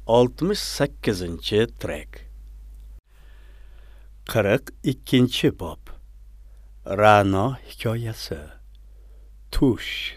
68-trek. 42-bob. Ra'no hikoyasi. Tush.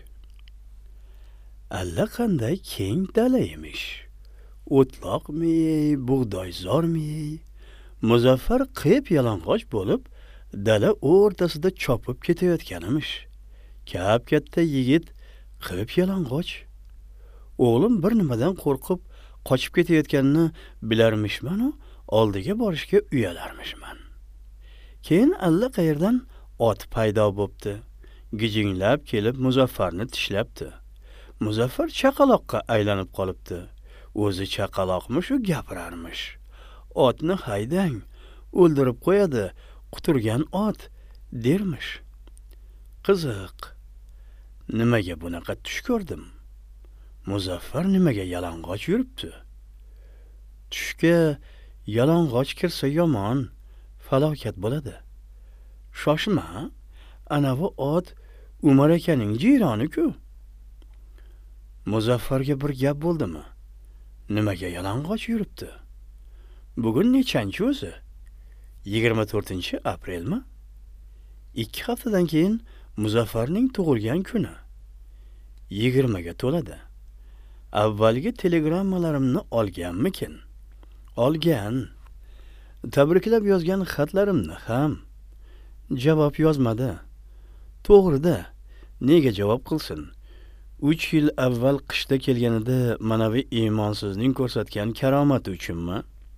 Allaqanday keng dala emish. O'tloqmi, bug'doyzormi? Muzaffar qip-yalang'och bo'lib, dala o'rtasida chopib ketayotganimish. Katta yigit qip-yalang'och. O'g'lim bir nimadan qo'rqib qochib ketayotganini bilarmishman, oldiga borishga uyalarmishman. Keyin allaqayerdan ot paydo bo'pti. Gijinglab kelib Muzaffarni tishlabdi. Muzaffar chaqaloqqa aylanib qolibdi. O'zi chaqaloqmish, gapirarmish. Otni haydang, o'ldirib qo'yadi, quturgan ot, dermish. Qiziq. Nimaga bunaqa tush ko'rdim? Muzaffar nimaga yalang'och yuribdi? Tushga yalang'och kirsa yomon, falokat bo'ladi. Shoshma, anavi ot Umar akaning jironi-ku. Muzaffarga bir gap bo'ldimi? Nimaga yalang'och yuribdi? Bugun nechanchi o'zi? 24-aprelmi? 2 haftadan keyin Muzaffarning tug'ilgan kuni. 20 ga to'ladi. Avvalgi telegrammalarimni olganmikin? Olgan. Tabriklab yozgan xatlarimni ham. Javob yozmadi. To'g'rida, nega javob qilsin? 3 yil avval qishda kelganida manavi iymonsizning ko'rsatgan karomati uchunmi?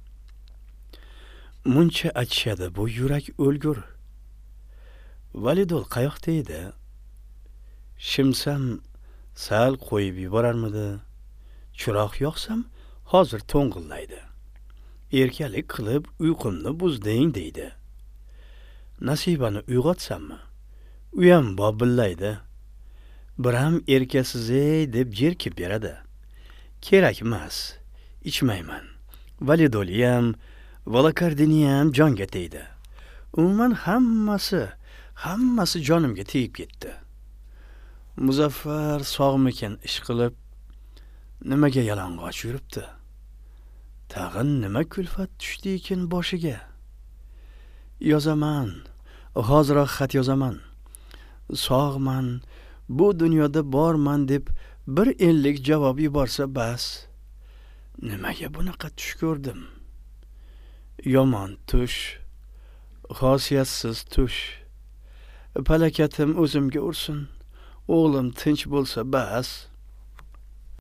Muncha achishadi bu yurak o'lgur. Validol qayoqda edi? Shimsam sal qo'yib yuborarmidi? Chiroq yoqsam hozir to'ng'illaydi. Erkalik qilib uyqumni buzding deydi. Nasibani uyg'otsammi? Uyam bobillaydi. Biram erkasiz-ey deb jerkib beradi. Kerak emas, ichmayman. Validoliyam, Valakardiniyam jonga tegdi. Umuman hammasi jonimga tegib ketdi. Muzaffar sog'mikan ish qilib, nimaga yalang'och yuribdi? Tag'in nima kulfat tushdi ekan boshiga? Yozaman, hoziroq xat yozaman. Sog'man, bu dunyoda borman deb bir enlik javob yuborsa bas. Nimaga bunaqa tush ko'rdim? Yomon tush, xosiyatsiz tush. Palakatim o'zimga ursin. O'g'lim tinch bo'lsa bas.